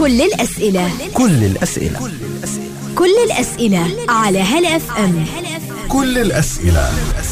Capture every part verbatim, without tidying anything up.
كل الأسئلة كل الأسئلة كل الأسئلة على هلا اف ام. كل الأسئلة.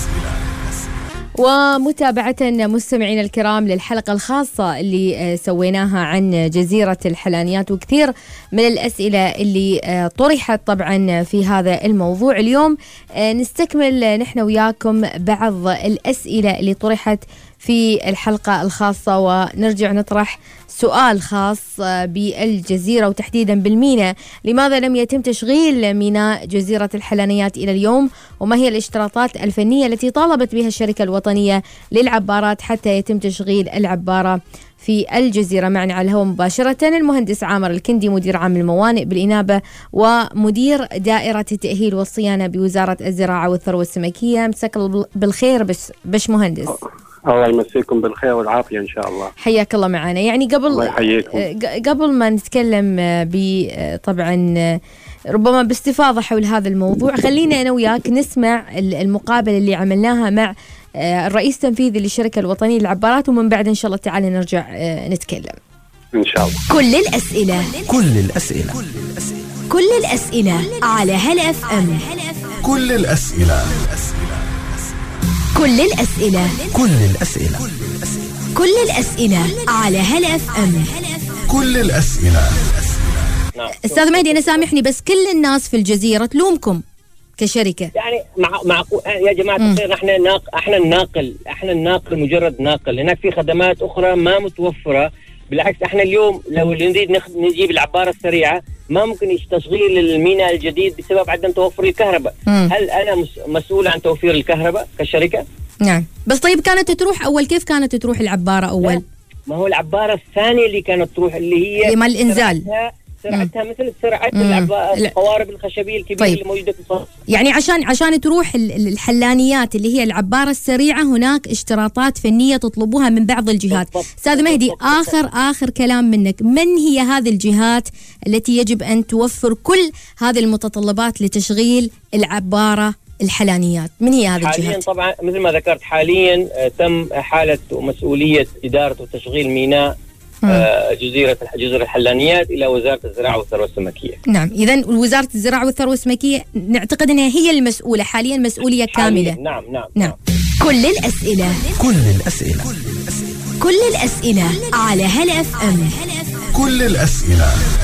ومتابعة مستمعين الكرام للحلقة الخاصة اللي سويناها عن جزيرة الحلانيات، وكثير من الأسئلة اللي طرحت طبعا في هذا الموضوع. اليوم نستكمل نحن وياكم بعض الأسئلة اللي طرحت في الحلقة الخاصة، ونرجع نطرح سؤال خاص بالجزيرة وتحديدا بالميناء. لماذا لم يتم تشغيل ميناء جزيرة الحلانيات إلى اليوم؟ وما هي الاشتراطات الفنية التي طالبت بها الشركة الوطنية للعبارات حتى يتم تشغيل العبارة في الجزيرة؟ معنا على الهواء مباشرة المهندس عامر الكندي، مدير عام الموانئ بالإنابة ومدير دائرة التأهيل والصيانة بوزارة الزراعة والثروة السمكية. مساك بالخير بش, بش مهندس. الله يمسيكم بالخير والعافية إن شاء الله. حياك الله معنا. يعني قبل قبل ما نتكلم طبعا ربما باستفاضة حول هذا الموضوع، خلينا أنا وياك نسمع المقابلة اللي عملناها مع الرئيس التنفيذي للشركة الوطنية للعبارات، ومن بعد إن شاء الله تعالى نرجع نتكلم إن شاء الله. كل الأسئلة كل الأسئلة كل الأسئلة على هلا اف ام. كل الأسئلة كل الأسئلة كل الأسئلة كل الأسئلة على هلا اف ام. كل الأسئلة. أستاذ مهدي أنا سامحني، بس كل الناس في الجزيرة تلومكم كشركة. يعني مع مع يا جماعة الخير، احنا ناق احنا الناقل احنا الناقل مجرد ناقل. هناك في خدمات أخرى ما متوفرة. بالعكس احنا اليوم لو نريد نجيب العبارة السريعة ما ممكن تشغيل الميناء الجديد بسبب عدم توفر الكهرباء. مم. هل أنا مسؤول عن توفير الكهرباء كشركة؟ نعم، بس طيب كانت تروح أول، كيف كانت تروح العبارة أول؟ لا. ما هو العبارة الثانية اللي كانت تروح اللي هي اللي مال الإنزال سرعتها, سرعتها مثل سرعة القوارب الخشبية الكبيرة. طيب. اللي موجودة في الصف. يعني عشان عشان تروح الحلانيات اللي هي العبارة السريعة هناك اشتراطات فنية تطلبوها من بعض الجهات. أستاذ مهدي، آخر آخر كلام منك، من هي هذه الجهات التي يجب أن توفر كل هذه المتطلبات لتشغيل العبارة الحلانيات؟ من هي هذه الجهات؟ حاليا طبعا مثل ما ذكرت حاليا تم حالة مسؤولية إدارة وتشغيل ميناء آه جزيرة جزر الحلانيات إلى وزارة الزراعة والثروة السمكية. نعم، إذن وزارة الزراعة والثروة السمكية نعتقد أنها هي المسؤولة حاليا، مسؤولية كاملة. نعم نعم, نعم. نعم. كل الأسئلة كل الأسئلة كل الأسئلة على هلا اف ام. كل الأسئلة.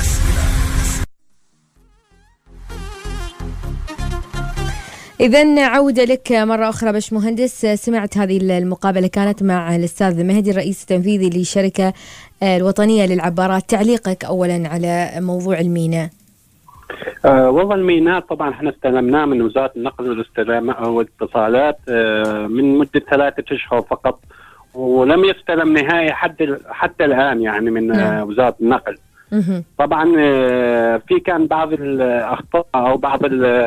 إذن عودة لك مرة أخرى باش مهندس. سمعت هذه المقابلة كانت مع الأستاذ مهدي الرئيس التنفيذي للشركة الوطنية للعبارات. تعليقك أولا على موضوع الميناء. أه والله الميناء طبعا احنا استلمناه من وزارة النقل والاتصالات أه من مدة ثلاثة أشهر فقط، ولم يستلم نهائي حتى حتى الآن يعني من نعم. وزارة النقل. طبعا في كان بعض الاخطاء او بعض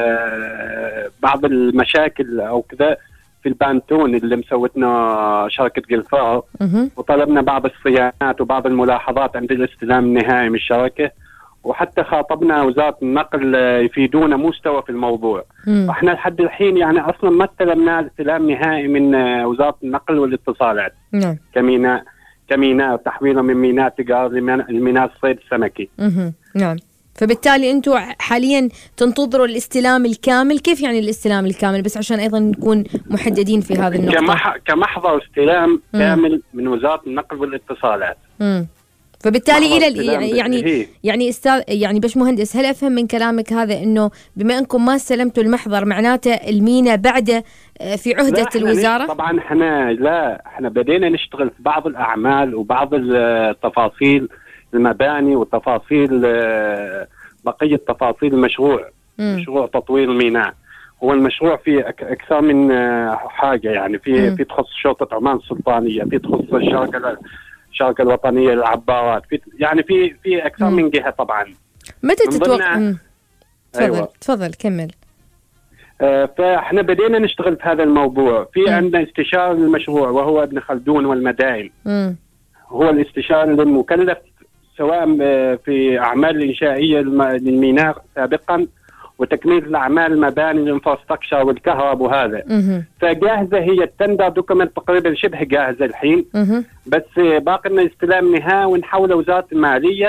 بعض المشاكل او كذا في البانتون اللي مسوتنا شركه جلفار، وطلبنا بعض الصيانات وبعض الملاحظات عند الاستلام النهائي من الشركه، وحتى خاطبنا وزاره النقل يفيدونا مستوى في الموضوع. واحنا لحد الحين يعني اصلا ما استلمنا استلام نهائي من وزاره النقل والاتصالات. نعم. كميناء كميناء تحويله من ميناء تجار لميناء الصيد السمكي. نعم. فبالتالي انتم حاليا تنتظروا الاستلام الكامل. كيف يعني الاستلام الكامل؟ بس عشان ايضا نكون محددين في هذه النقطه. كمح... كمحضر استلام مم. كامل من وزاره النقل والاتصالات. امم فبالتالي الى يعني يعني يعني استاذ يعني باش مهندس، هل افهم من كلامك هذا انه بما انكم ما استلمتوا المحضر معناته الميناء بعده في عهده الوزاره؟ طبعا احنا لا احنا بدينا نشتغل في بعض الاعمال وبعض التفاصيل المباني وتفاصيل بقيه تفاصيل المشروع. مم. مشروع تطوير الميناء هو المشروع فيه اكثر من حاجه، يعني في مم. في تخص شرطه عمان السلطانيه، في تخص الشركه الشركه الوطنيه للعبارات، في يعني في في اكثر مم. من جهه. طبعا متى تتوقع؟ تفضل أيوة. تفضل كمل. آه فاحنا بدينا نشتغل في هذا الموضوع. في مم. عندنا استشاري للمشروع وهو ابن خلدون والمدائن. مم. هو الاستشاري المكلف سواء في اعمال الانشائيه للميناء سابقا وتكميل الاعمال المباني الانفراستراكشر والكهرباء وهذا. مم. فجاهزه هي التندر دوكمنت تقريبا شبه جاهزه الحين. مم. بس باقي لنا استلام نهائي ونحول وزاره الماليه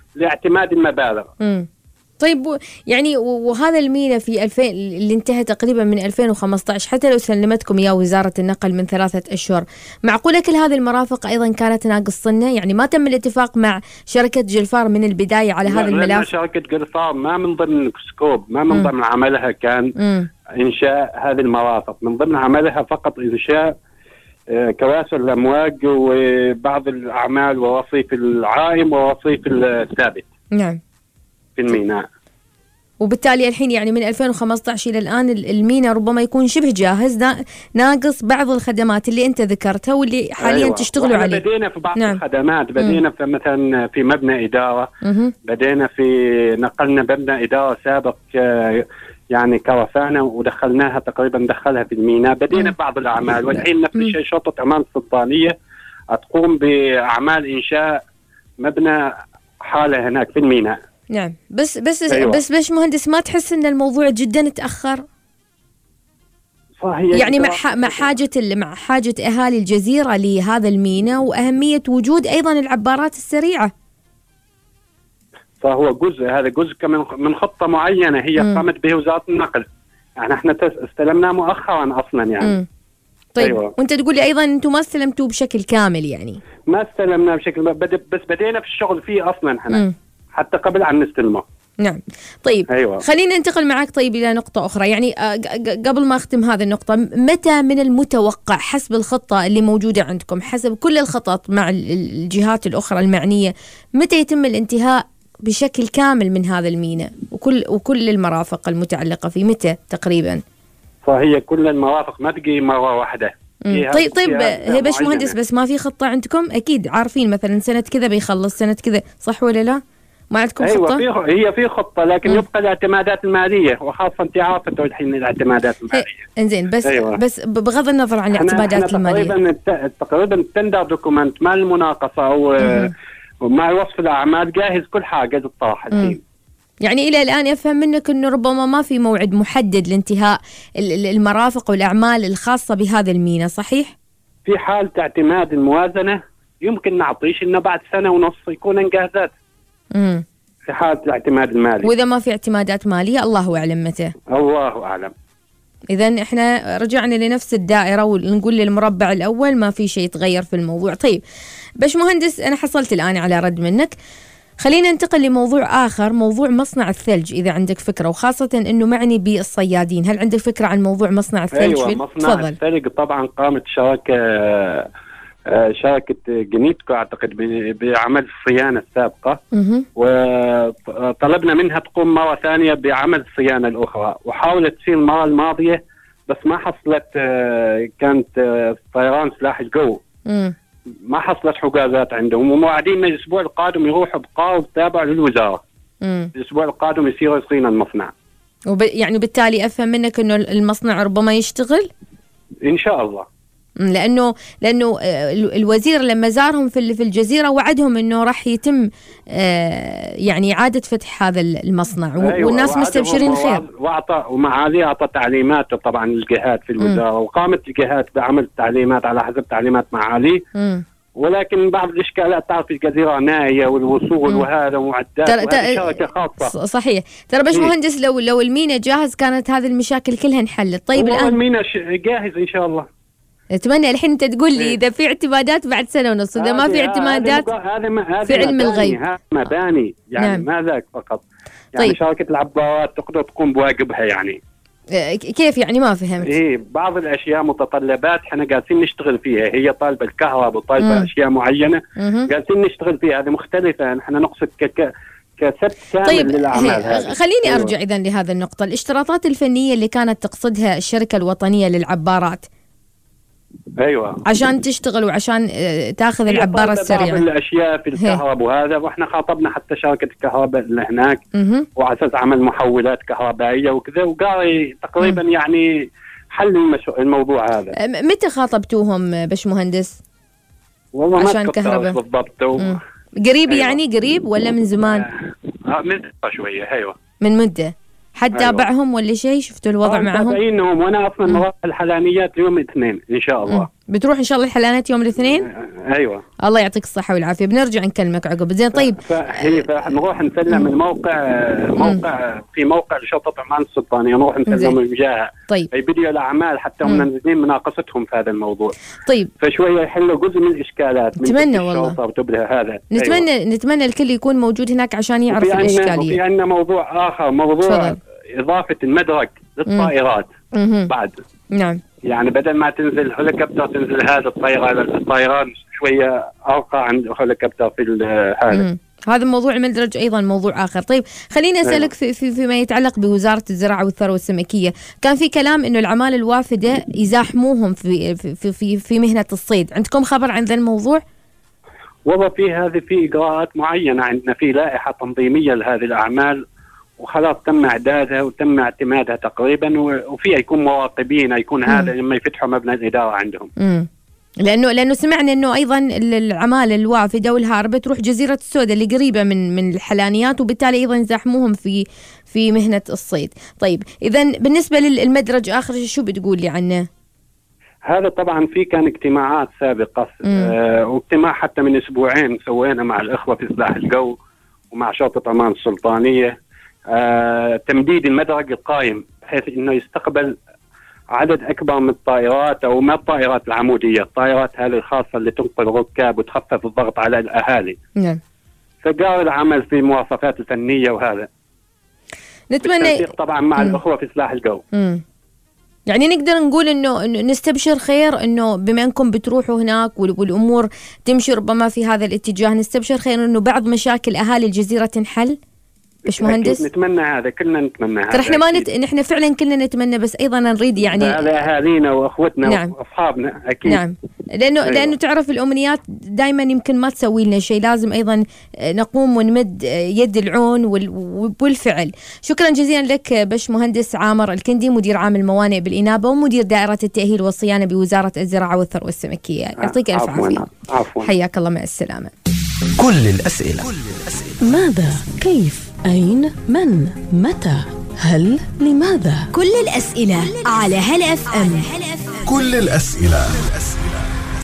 لاعتماد المبالغ. امم طيب يعني وهذا المينا في ألفين اللي انتهى تقريبا من ألفين وخمسة عشر، حتى لو سلمتكم اياه وزاره النقل من ثلاثه اشهر، معقوله كل هذه المرافق ايضا كانت ناقص سنه؟ يعني ما تم الاتفاق مع شركه جلفار من البدايه على هذا الملف؟ شركه جلفار ما من ضمن سكوب، ما من ضمن عملها كان م. انشاء هذه المرافق، من ضمن عملها فقط انشاء كواسر الامواج وبعض الاعمال ووصيف العائم ووصيف الثابت. نعم. في الميناء. وبالتالي الحين يعني من ألفين وخمسة عشر إلى الآن الميناء ربما يكون شبه جاهز، ناقص بعض الخدمات اللي أنت ذكرتها واللي حاليا أيوة. تشتغلوا عليه. بدينا في بعض نعم. الخدمات، بدينا في مثلا في مبنى إدارة، م- بدينا في نقلنا مبنى إدارة سابق يعني كرفانة ودخلناها تقريبا دخلها في الميناء، بدينا م- بعض الأعمال، والحين نفس الشيء شرطة أمان السلطانية تقوم بأعمال إنشاء مبنى حالة هناك في الميناء. نعم. بس بس أيوة. بس باش مهندس ما تحس ان الموضوع جدا تاخر؟ صحيح. يعني مع مع حاجه مع حاجه اهالي الجزيره لهذا الميناء واهميه وجود ايضا العبارات السريعه. فهو جزء، هذا جزء من من خطه معينه هي م. قامت به وزاره النقل، يعني احنا استلمناه مؤخرا اصلا يعني. م. طيب أيوة. وانت تقول لي ايضا انتم ما استلمتوه بشكل كامل يعني؟ ما استلمناه بشكل بد... بس بدينا في الشغل فيه اصلا احنا م. حتى قبل عن نستلمه. نعم. طيب أيوة. خلينا ننتقل معك طيب إلى نقطة أخرى، يعني قبل ما أختم هذه النقطة، متى من المتوقع حسب الخطة اللي موجودة عندكم، حسب كل الخطط مع الجهات الأخرى المعنية، متى يتم الانتهاء بشكل كامل من هذا الميناء وكل وكل المرافق المتعلقة فيه، متى تقريبا؟ فهي كل المرافق ما تجي مرة واحدة. طيب طيب هي باش مهندس، بس ما في خطة عندكم؟ أكيد عارفين مثلا سنة كذا بيخلص، سنة كذا، صح ولا لا؟ ما عندكم أيوة خطة؟ أيوة هي في خطة، لكن م. يبقى الاعتمادات المالية، وخاصة أنت عارفة الحين الاعتمادات المالية. إنزين بس أيوة. بس بغض النظر عن الاعتمادات المالية، تقريبا تقريبا التندر دوكومنت مع المناقصة أو ومع وصف الأعمال جاهز، كل حاجة تطرح الحين. يعني إلى الآن يفهم منك أنه ربما ما في موعد محدد لانتهاء المرافق والأعمال الخاصة بهذا الميناء، صحيح؟ في حالة اعتماد الموازنة يمكن نعطيش إنه بعد سنة ونص يكون انجازات. امم في حالة الاعتماد المالي. وإذا ما في اعتمادات مالية الله أعلم متى. الله أعلم. إذن إحنا رجعنا لنفس الدائرة ونقول للمربع الأول ما في شيء يتغير في الموضوع. طيب باش مهندس، أنا حصلت الآن على رد منك، خلينا ننتقل لموضوع آخر، موضوع مصنع الثلج، إذا عندك فكرة، وخاصة أنه معني بالصيادين، هل عندك فكرة عن موضوع مصنع الثلج؟ أيوة مصنع فضل. الثلج طبعا قامت شراكة شركة جنيتكو أعتقد بعمل الصيانة السابقة، وطلبنا منها تقوم مرة ثانية بعمل الصيانة الأخرى، وحاولت تصير المرة الماضية بس ما حصلت، كانت طيران سلاح الجو ما حصلت حجازات عندهم، وموعدين الأسبوع القادم يروحوا بقارب تابع للوزارة. مم. الأسبوع القادم يصيروا يصينا المصنع. وب... يعني بالتالي أفهم منك إنه المصنع ربما يشتغل؟ إن شاء الله. لأنه لأنه الوزير لما زارهم في في الجزيرة وعدهم إنه راح يتم يعني إعادة فتح هذا المصنع. أيوة. والناس مستبشرين خير. وأعطى ومعالي أعطى تعليمات طبعا الجهات في الوزارة، م. وقامت الجهات بعمل تعليمات على حسب تعليمات معالي. م. ولكن بعض الإشكالات تعرف الجزيرة نائية والوصول م. وهذا معدات وهذه شركة خاصة. صحيح. ترى باش مهندس لو لو المينا جاهز كانت هذه المشاكل كلها انحلت. طيب الآن المينا جاهز إن شاء الله. اتمنى الحين انت تقول لي اذا في اعتمادات بعد سنه ونص، اذا ما في اعتمادات في علم الغيب. هذا مباني يعني نعم. ما ذاك فقط يعني طيب. شركه العبارات تقدر تقوم بواجبها يعني. كيف يعني؟ ما فهمت. ايه بعض الاشياء متطلبات احنا جالسين نشتغل فيها، هي طالبه الكهرباء وطالبه اشياء معينه جالسين نشتغل فيها، هذه مختلفه، احنا نقصد ك كسبت كامل طيب للاعمال هذه. خليني أيوة. ارجع اذا لهذا النقطه، الاشتراطات الفنيه اللي كانت تقصدها الشركه الوطنيه للعبارات ايوه عشان تشتغل وعشان تاخذ العباره السريعه، بعض الاشياء في الكهرباء وهذا، واحنا خاطبنا حتى شركه الكهرباء اللي هناك وعلى اساس عمل محولات كهربائيه وكذا، وقال تقريبا مم. يعني حل الموضوع هذا. متى خاطبتوهم باش مهندس؟ والله عشان كهرباء بالضبط. و... قريب أيوة. يعني قريب ولا من زمان؟ آه من شويه. ايوه من مده. حد أيوة. تابعهم ولا شيء؟ شفتوا الوضع معهم؟ تابعينهم، وانا اصلا مراحل الحلانيات يوم الاثنين ان شاء الله. بتروح ان شاء الله الحلانات يوم الاثنين؟ ايوه الله يعطيك الصحه والعافيه، بنرجع نكلمك عقب. زين طيب فهي نروح نسلم الموقع موقع في موقع لشرطه عمان السلطانيه، نروح نسلم وجاهه. طيب اي بديوا الاعمال حتى هم نازلين مناقصتهم في هذا الموضوع. طيب فشويه يحلوا جزء من الاشكالات. نتمنى والله هذا نتمنى أيوة. نتمنى الكل يكون موجود هناك عشان يعرف الاشكاليه. وفي عندنا موضوع اخر، موضوع فضل. اضافه المدرج للطائرات مم. بعد. نعم يعني بدل ما تنزل هليكوبتر تنزل هذا الطائرة، الطيران شوية أرقى عن هليكوبتر في هذا. هذا موضوع المدرج أيضا موضوع آخر. طيب خليني أسألك في في فيما يتعلق بوزارة الزراعة والثروة السمكية، كان في كلام إنه العمالة الوافدة يزاحموهم في في في في مهنة الصيد، عندكم خبر عن ذا الموضوع؟ والله في هذه في إجراءات معينة، عندنا في لائحة تنظيمية لهذه الأعمال وخلاص تم اعدادها وتم اعتمادها تقريبا، وفيها يكون مراقبين، يكون هذا لما يفتحوا مبنى الاداره عندهم. امم لانه لانه سمعنا انه ايضا العماله الوافده والهاربه تروح جزيره السوداء اللي قريبه من من الحلانيات، وبالتالي ايضا يزاحموهم في في مهنه الصيد. طيب اذا بالنسبه للمدرج اخر شو بتقول لي عنه؟ هذا طبعا في كان اجتماعات سابقه، آه واجتماع حتى من اسبوعين سوينا مع الاخوه في سلاح الجو ومع شرطه عمان السلطانيه، آه، تمديد المدرج القائم بحيث انه يستقبل عدد اكبر من الطائرات، او ما الطائرات العموديه، الطائرات هذه الخاصه اللي تنقل الركاب وتخفف الضغط على الاهالي. نعم. فقال العمل في المواصفات الفنيه وهذا. نتمنى طبعا مع مم. الاخوه في سلاح الجو. مم. يعني نقدر نقول انه نستبشر خير، انه بما انكم بتروحوا هناك والامور تمشي ربما في هذا الاتجاه، نستبشر خير انه بعض مشاكل اهالي الجزيره تنحل. باش مهندس نتمنى هذا، كلنا نتمنى هذا. احنا ما نت... نحن فعلا كلنا نتمنى، بس ايضا نريد يعني هذا اهالينا واخوتنا نعم. واصحابنا اكيد. نعم لانه أيوة. لانه تعرف الامنيات دائما يمكن ما تسوي لنا شيء، لازم ايضا نقوم ونمد يد العون والفعل. شكرا جزيلا لك باش مهندس عامر الكندي، مدير عام الموانئ بالانابه ومدير دائره التاهيل والصيانه بوزاره الزراعه والثروه السمكيه. يعطيك الف عافيه. عفوا. حياك الله، مع السلامه. كل الاسئله. ماذا؟ كيف؟ أين؟ من؟ متى؟ هل؟ لماذا؟ كل الأسئلة على هلا اف ام. كل الأسئلة.